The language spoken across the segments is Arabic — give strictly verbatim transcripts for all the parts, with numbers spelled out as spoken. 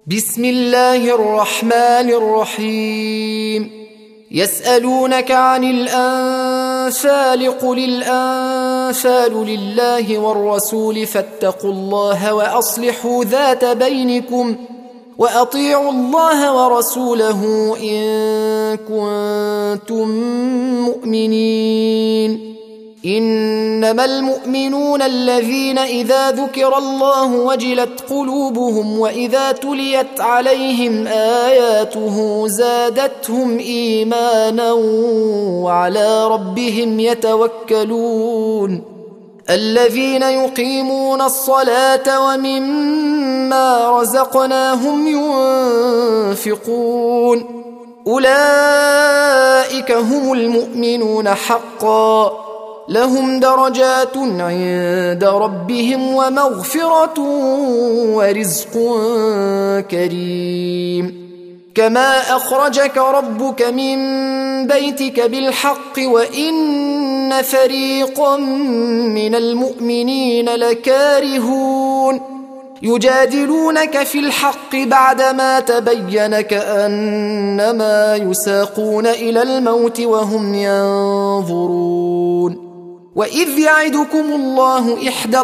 بسم الله الرحمن الرحيم. يسألونك عن الأنفال قل الأنفال لله والرسول فاتقوا الله وأصلحوا ذات بينكم وأطيعوا الله ورسوله إن كنتم مؤمنين. إنما المؤمنون الذين إذا ذكر الله وجلت قلوبهم وإذا تليت عليهم آياته زادتهم إيمانا وعلى ربهم يتوكلون. الذين يقيمون الصلاة ومما رزقناهم ينفقون أولئك هم المؤمنون حقا لهم درجات عند ربهم ومغفرة ورزق كريم. كما أخرجك ربك من بيتك بالحق وإن فريقا من المؤمنين لكارهون يجادلونك في الحق بعدما تبين كأنما يساقون إلى الموت وهم ينظرون. وإذ يعدكم الله إحدى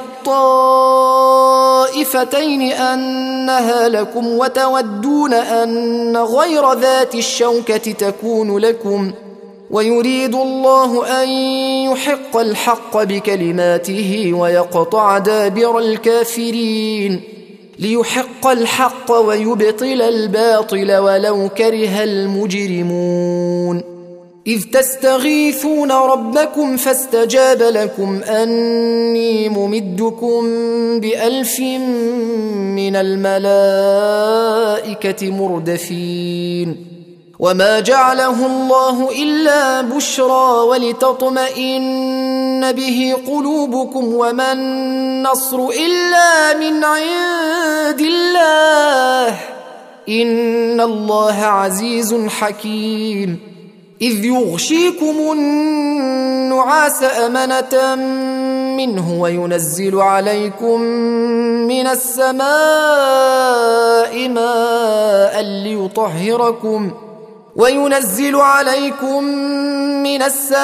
الطائفتين أنها لكم وتودون أن غير ذات الشوكة تكون لكم ويريد الله أن يحق الحق بكلماته ويقطع دابر الكافرين ليحق الحق ويبطل الباطل ولو كره المجرمون. إذ تستغيثون ربكم فاستجاب لكم أني ممدكم بألف من الملائكة مردفين. وما جعله الله إلا بشرى ولتطمئن به قلوبكم وما النصر إلا من عند الله إن الله عزيز حكيم. إذ يغشيكم النعاس أمنة منه وينزل عليكم من السماء ماء ليطهركم وينزل عليكم من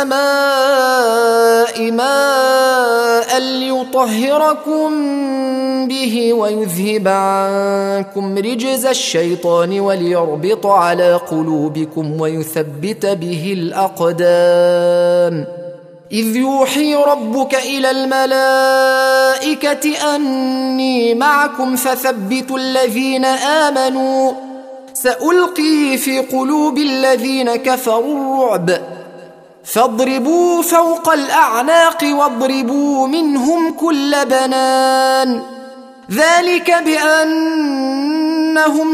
السماء ماء ليطهركم به ويذهب عنكم رجز الشيطان وليربط على قلوبكم ويثبت به الأقدام. إذ يوحي ربك إلى الملائكة أني معكم فثبتوا الذين آمنوا سألقي في قلوب الذين كفروا الرعب فاضربوا فوق الأعناق واضربوا منهم كل بنان ذلك بأنهم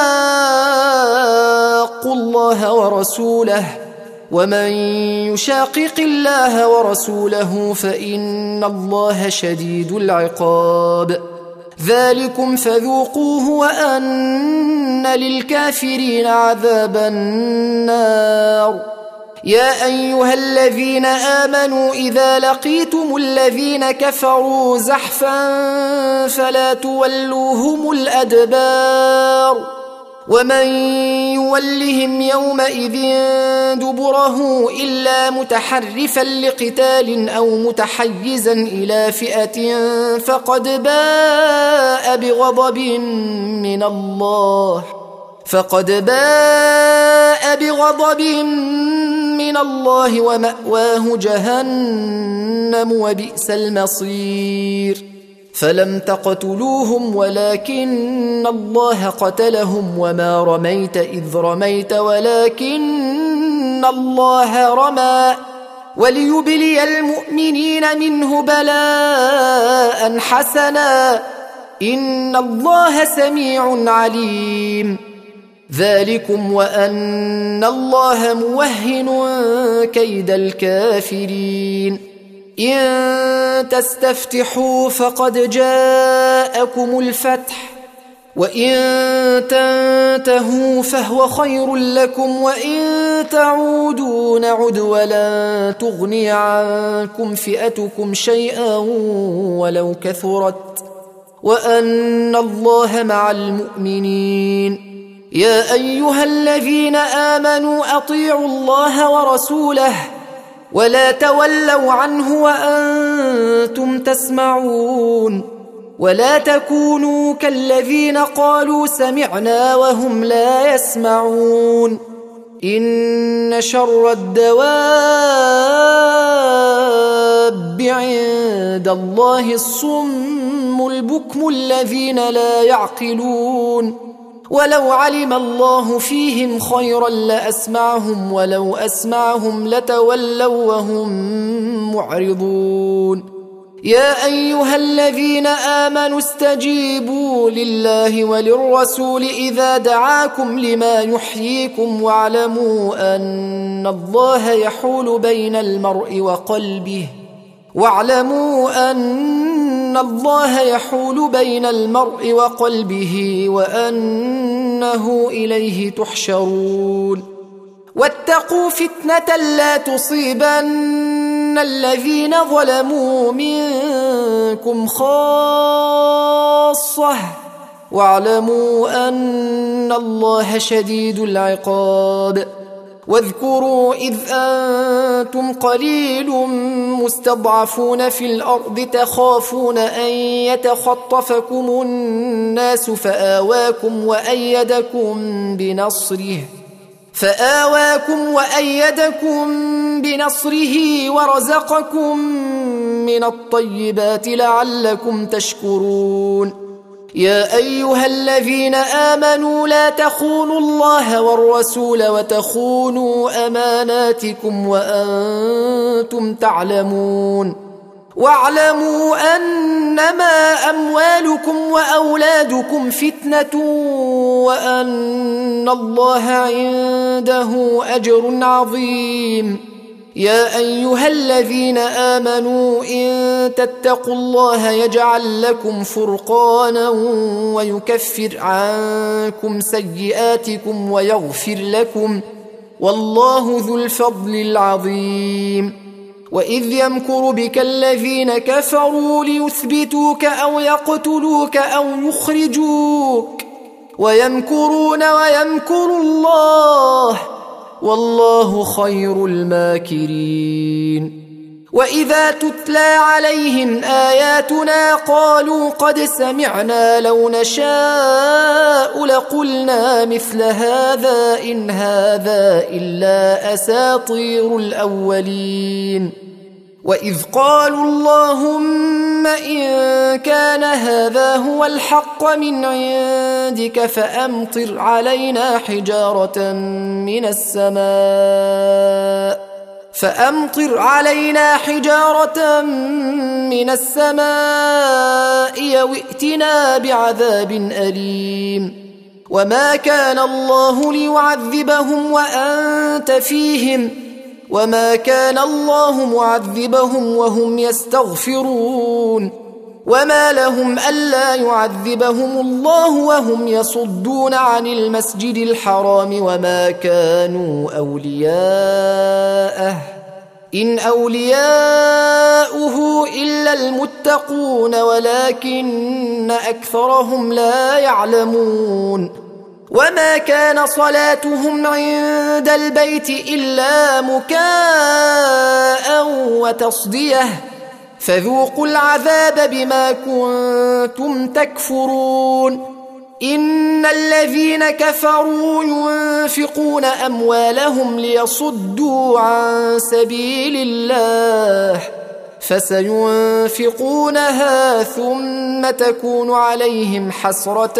شاقوا الله ورسوله ومن يشاقق الله ورسوله فإن الله شديد العقاب. ذلكم فذوقوه وأن للكافرين عذاب النار. يا أيها الذين آمنوا إذا لقيتم الذين كفروا زحفا فلا تولوهم الأدبار ومن يولهم يومئذ دبره إلا متحرفا لقتال أو متحيزا إلى فئة فقد باء بغضب من الله فقد باء بغضب من الله ومأواه جهنم وبئس المصير. فلم تقتلوهم ولكن الله قتلهم وما رميت إذ رميت ولكن الله رمى وليبلي المؤمنين منه بلاء حسنا إن الله سميع عليم. ذلكم وأن الله موهن كيد الكافرين. إن تستفتحوا فقد جاءكم الفتح وإن تنتهوا فهو خير لكم وإن تعودوا نعد ولن تغني عنكم فئتكم شيئا ولو كثرت وأن الله مع المؤمنين. يا أيها الذين آمنوا أطيعوا الله ورسوله ولا تولوا عنه وأنتم تسمعون، ولا تكونوا كالذين قالوا سمعنا وهم لا يسمعون. إن شر الدواب عند الله الصم البكم الذين لا يعقلون. ولو علم الله فيهم خيرا لأسمعهم ولو أسمعهم لتولوا وهم معرضون. يا أيها الذين آمنوا استجيبوا لله وللرسول إذا دعاكم لما يحييكم واعلموا أن الله يحول بين المرء وقلبه واعلموا أن الله يحول بين المرء وقلبه وأنه إليه تحشرون. واتقوا فتنة لا تصيبن الذين ظلموا منكم خاصة واعلموا أن الله شديد العقاب. واذكروا إذ أنتم قليل مستضعفون في الأرض تخافون أن يتخطفكم الناس فآواكم وأيدكم بنصره فآواكم وأيدكم بنصره ورزقكم من الطيبات لعلكم تشكرون. يا أيها الذين آمنوا لا تخونوا الله والرسول وتخونوا أماناتكم وأنتم تعلمون. واعلموا أنما أموالكم وأولادكم فتنة وأن الله عنده أجر عظيم. يا أيها الذين آمنوا إن تتقوا الله يجعل لكم فرقانا ويكفر عنكم سيئاتكم ويغفر لكم والله ذو الفضل العظيم. وإذ يمكر بك الذين كفروا ليثبتوك أو يقتلوك أو يخرجوك ويمكرون ويمكر الله والله خير الماكرين. وإذا تتلى عليهم آياتنا قالوا قد سمعنا لو نشاء لقلنا مثل هذا إن هذا إلا أساطير الأولين. وإذ قالوا اللهم إن كان هذا هو الحق من عندك فأمطر علينا حجارة من السماء فأمطر علينا حجارة من السماء يوئتنا بعذاب أليم. وما كان الله ليعذبهم وأنت فيهم وما كان الله معذبهم وهم يستغفرون. وما لهم ألا يعذبهم الله وهم يصدون عن المسجد الحرام وما كانوا أولياءه إن أولياؤه إلا المتقون ولكن أكثرهم لا يعلمون. وما كان صلاتهم عند البيت إلا مكاء وتصديه فذوقوا العذاب بما كنتم تكفرون. إن الذين كفروا ينفقون أموالهم ليصدوا عن سبيل الله فسينفقونها ثم تكون عليهم حسرة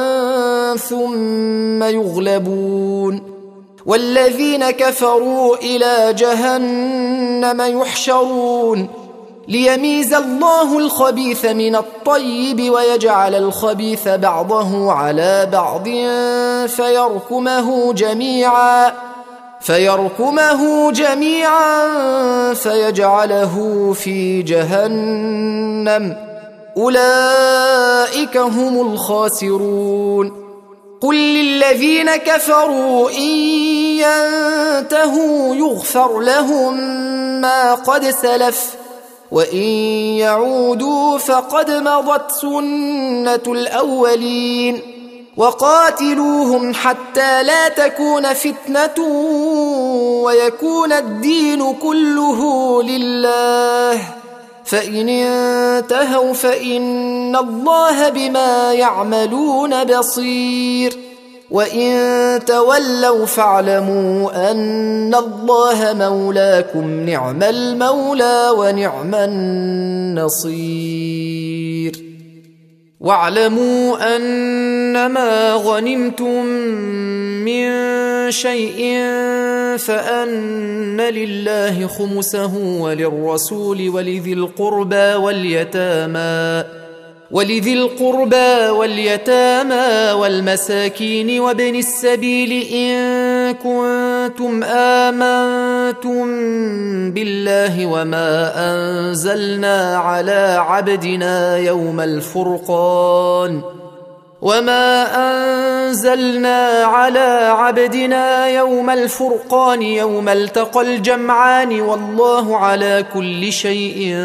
ثم يغلبون والذين كفروا إلى جهنم يحشرون ليميز الله الخبيث من الطيب ويجعل الخبيث بعضه على بعض فيركمه جميعا فيركمه جميعا فيجعله في جهنم أولئك هم الخاسرون. قل للذين كفروا إن ينتهوا يغفر لهم ما قد سلف وإن يعودوا فقد مضت سنة الأولين وقاتلوهم حتى لا تكون فتنة ويكون الدين كله لله فإن انتهوا فإن الله بما يعملون بصير وإن تولوا فاعلموا أن الله مولاكم نعم المولى ونعم النصير واعلموا أنما غنمتم من شيء فأن لله خمسه وللرسول ولذي القربى واليتامى ولذي القربى واليتامى والمساكين وابن السبيل إن كنتم آمنتم بالله وما أنزلنا على عبدنا يوم الفرقان وما أنزلنا على عبدنا يوم الفرقان يوم التقى الجمعان والله على كل شيء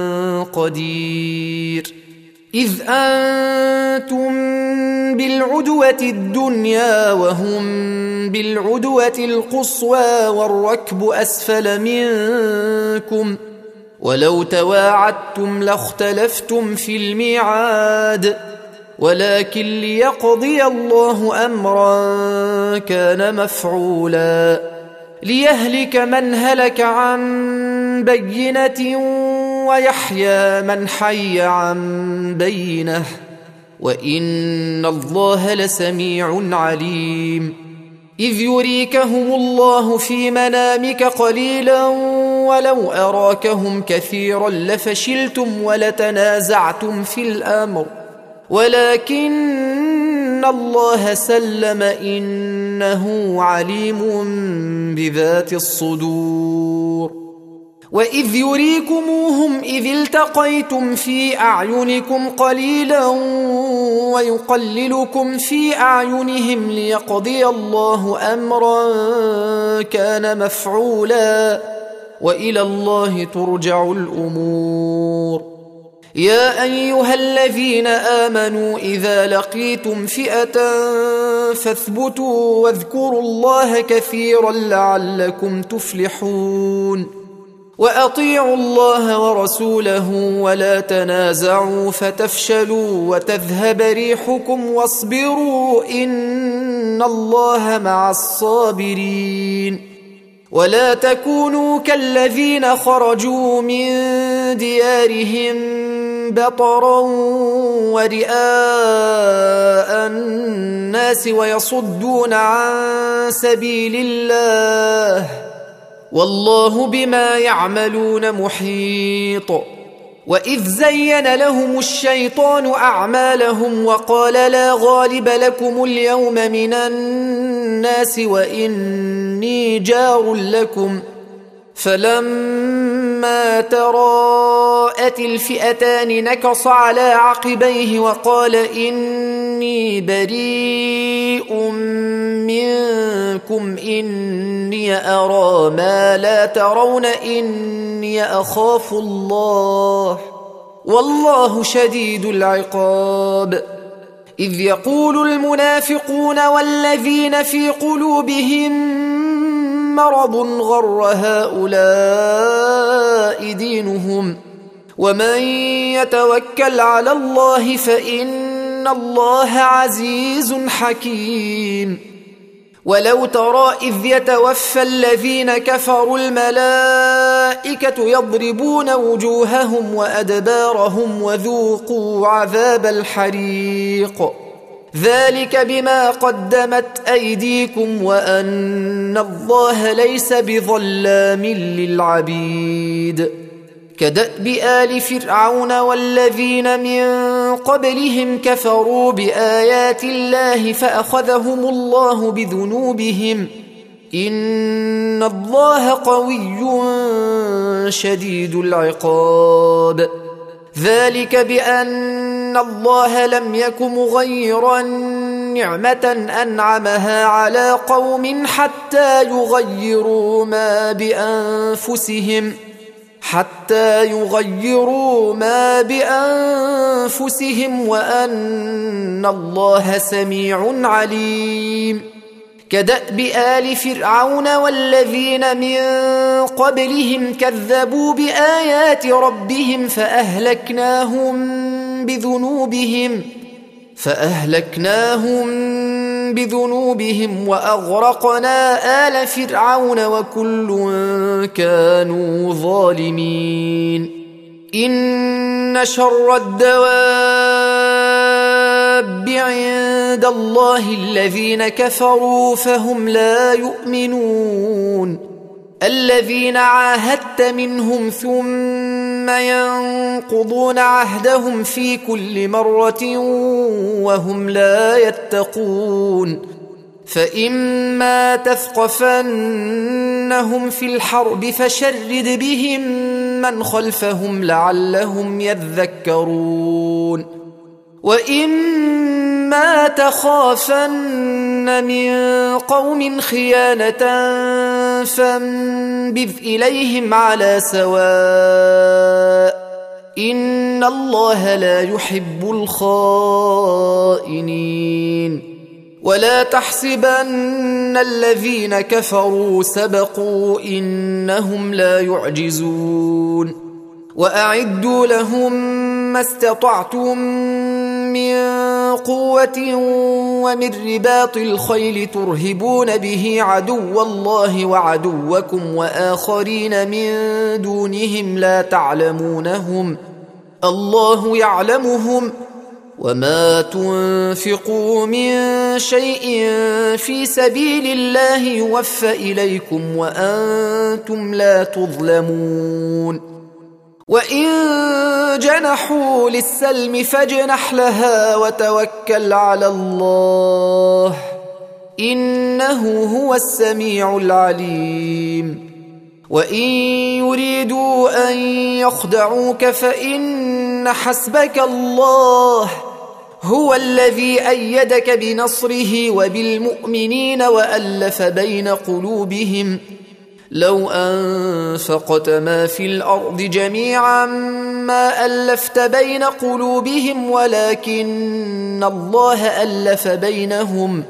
قدير إذ أنتم بالعدوة الدنيا وهم بالعدوة القصوى والركب أسفل منكم ولو تواعدتم لاختلفتم في الميعاد ولكن ليقضي الله أمرا كان مفعولا ليهلك من هلك عن بينة ويحيى من حي عن بينه وإن الله لسميع عليم إذ يريكهم الله في منامك قليلا ولو أراكهم كثيرا لفشلتم ولتنازعتم في الأمر ولكن الله سلم إنه عليم بذات الصدور وإذ يريكموهم إذ التقيتم في أعينكم قليلا ويقللكم في أعينهم ليقضي الله أمرا كان مفعولا وإلى الله ترجع الأمور يا أيها الذين آمنوا إذا لقيتم فئة فاثبتوا واذكروا الله كثيرا لعلكم تفلحون وأطيعوا الله ورسوله ولا تنازعوا فتفشلوا وتذهب ريحكم واصبروا إن الله مع الصابرين ولا تكونوا كالذين خرجوا من ديارهم بطرا ورئاء الناس ويصدون عن سبيل الله والله بما يعملون محيط وإذ زين لهم الشيطان أعمالهم وقال لا غالب لكم اليوم من الناس وإني جار لكم فلما تراءت الفئتان نكص على عقبيه وقال إني بريء منكم إني أرى ما لا ترون إني أخاف الله والله شديد العقاب إذ يقول المنافقون والذين في قلوبهم مرض غر هؤلاء دينهم ومن يتوكل على الله فإن الله عزيز حكيم ولو ترى إذ يتوفى الذين كفروا الملائكة يضربون وجوههم وأدبارهم وذوقوا عذاب الحريق ذلك بما قدمت أيديكم وأن الله ليس بظلام للعبيد كدأب آل فرعون والذين من قبلهم كفروا بآيات الله فأخذهم الله بذنوبهم إن الله قوي شديد العقاب ذلك بأن الله لم يك مغيرا نعمة أنعمها على قوم حتى يغيروا ما بأنفسهم حتى يغيروا ما بأنفسهم وأن الله سميع عليم. كدأب آل فرعون والذين من قبلهم كذبوا بآيات ربهم فأهلكناهم بذنوبهم فأهلكناهم بذنوبهم وأغرقنا آل فرعون وكل كانوا ظالمين. إن شر الدواب عند الله الذين كفروا فهم لا يؤمنون. الذين عاهدت منهم ثم ينقضون عهدهم في كل مرة وهم لا يتقون. فإما تثقفنهم في الحرب فشرد بهم من خلفهم لعلهم يذكرون. وإما تخافن من قوم خيانة فانبذ إليهم على سواء إن الله لا يحب الخائنين. ولا تحسبن الذين كفروا سبقوا إنهم لا يعجزون. وأعدوا لهم ما استطعتم من قوة ومن رباط الخيل ترهبون به عدو الله وعدوكم وآخرين من دونهم لا تعلمونهم الله يعلمهم. وما تنفقوا من شيء في سبيل الله يوفى إليكم وأنتم لا تظلمون. وإن جنحوا للسلم فاجنح لها وتوكل على الله إنه هو السميع العليم. وإن يريدوا أن يخدعوك فإن حسبك الله هو الذي أيدك بنصره وبالمؤمنين وألف بين قلوبهم. لو أنفقت ما في الأرض جميعا ما ألفت بين قلوبهم ولكن الله ألف بينهم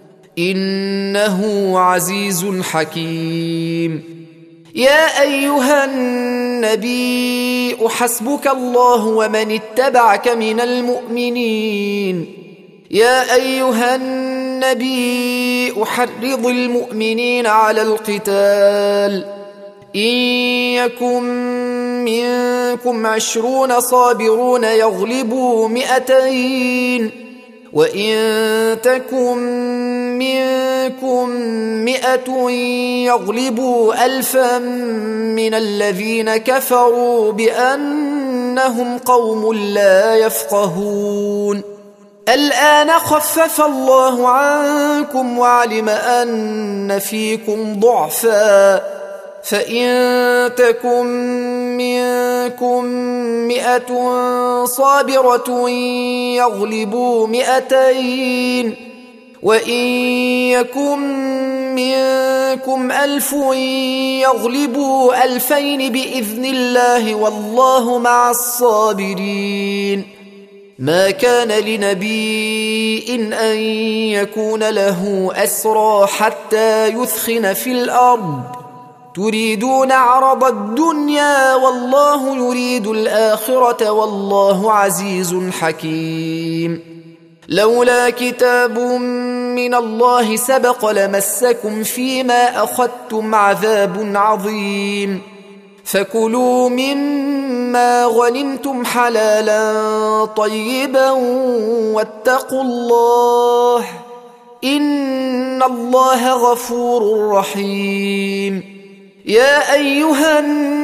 إنه عزيز حكيم. يا أيها النبي حسبك الله ومن اتبعك من المؤمنين. يا أيها النبي أحرض المؤمنين على القتال إن يكن منكم عشرون صابرون يغلبوا مئتين وإن تكن منكم مئة يغلبوا ألفا من الذين كفروا بأنهم قوم لا يفقهون. الآن خفف الله عنكم وعلم أن فيكم ضعفا فإن تكن منكم مئة صابرة يغلبوا مئتين وإن يكن منكم ألف يغلبوا ألفين بإذن الله والله مع الصابرين. ما كان لنبي إن أن يكون له أسرى حتى يثخن في الأرض تريدون عرض الدنيا والله يريد الآخرة والله عزيز حكيم. لولا كتاب من الله سبق لمسكم فيما أخذتم عذاب عظيم. فكلوا مما غنمتم حلالا طيبا واتقوا الله إن الله غفور رحيم. يا أيها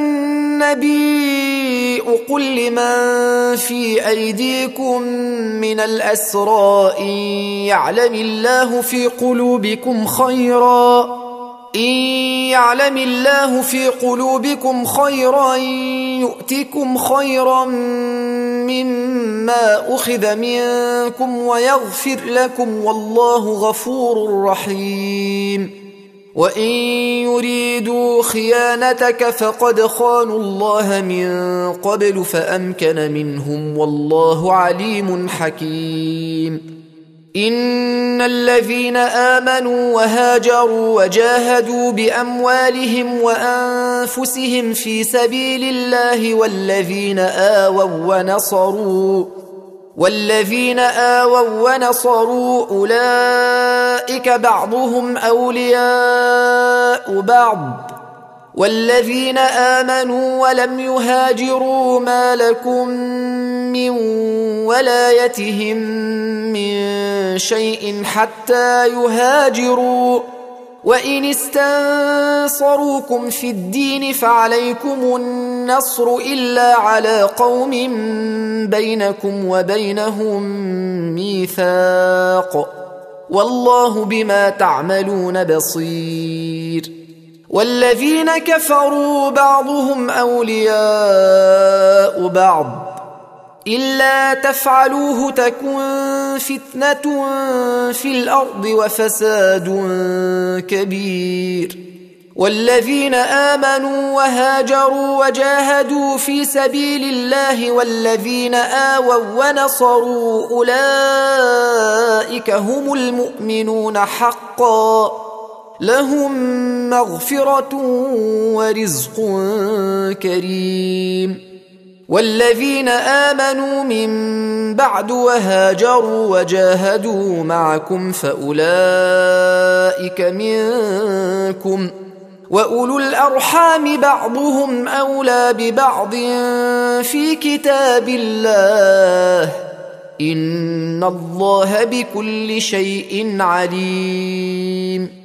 النبي قل لمن في أيديكم من الأسرى إن يعلم الله في قلوبكم خيرا إن يعلم الله في قلوبكم خيرا يؤتكم خيرا مما أخذ منكم ويغفر لكم والله غفور رحيم. وإن يريدوا خيانتك فقد خانوا الله من قبل فأمكن منهم والله عليم حكيم إن الذين آمنوا وهاجروا وجاهدوا بأموالهم وأنفسهم في سبيل الله والذين آووا ونصروا والذين آووا ونصروا أولئك بعضهم أولياء بعض والذين آمنوا ولم يهاجروا ما لكم من ولايتهم من شيء حتى يهاجروا وإن استنصروكم في الدين فعليكم النصر إلا على قوم بينكم وبينهم ميثاق والله بما تعملون بصير والذين كفروا بعضهم أولياء بعض إلا تفعلوه تكن فتنة في الأرض وفساد كبير والذين آمنوا وهاجروا وجاهدوا في سبيل الله والذين آووا ونصروا أولئك هم المؤمنون حقا لهم مغفرة ورزق كريم والذين آمنوا من بعد وهاجروا وجاهدوا معكم فأولئك منكم وأولو الأرحام بعضهم أولى ببعض في كتاب الله إن الله بكل شيء عليم